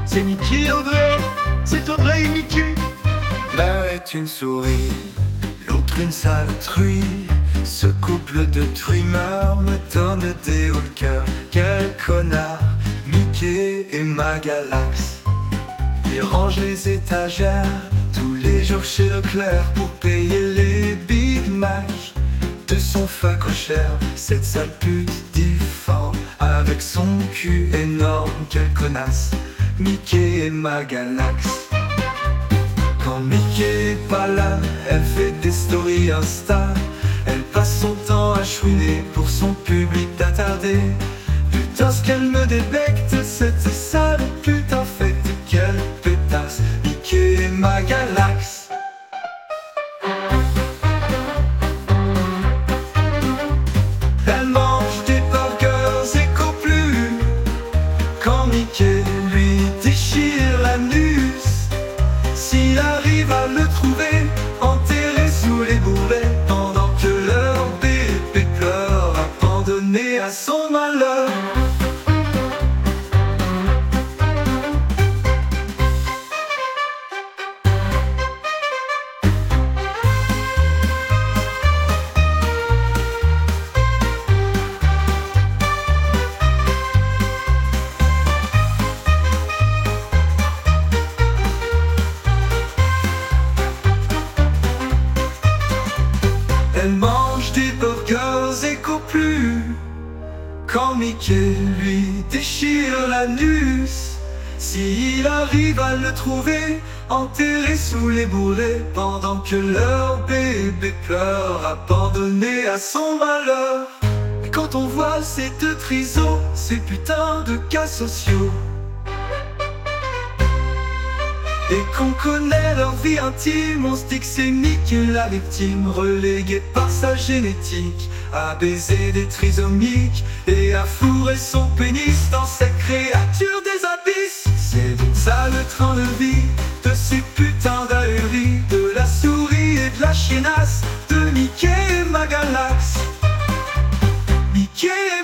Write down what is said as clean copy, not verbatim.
C'est Mickey et Audrey, c'est Audrey et Mickey. L'un est une souris, l'autre une sale truie. Ce couple de trimeurs me donne des hauts le cœur. Quel connard, Mickey et Magalax. Il range les étagères tous les jours chez Leclerc pour payer les Big Mac de son facochère. Cette sale pute difforme avec son cul énorme. Quelle connasse, Mickey et Magalax. Quand Mickey est pas là, elle fait des stories Insta. Elle passe son temps à chouiner pour son public d'attardé. Putain ce qu'elle me débecte, cette sale putain fait. Quelle pétasse, Mickey et Magalax. Elle mange des burgers éco plus quand Mickey lui déchire l'anus. S'il arrive à le trouver enterré sous les bourrelets, pendant que leur bébé pleure, abandonné à son malheur. Elle mange des burgers éco plus quand Mickey lui déchire l'anus. S'il arrive à le trouver enterré sous les bourrelets, pendant que leur bébé pleure, abandonné à son malheur. Et quand on voit ces deux trisos, ces putains de cas sociaux, et qu'on connaît leur vie intime, on se dit que c'est Mickey la victime, reléguée par sa génétique à baiser des trisomiques et à fourrer son pénis dans cette créature des abysses. C'est d'une sale train de vie, de ces putains d'ahuries, de la souris et de la chiennasse, de Mickey et Magalax. Mickey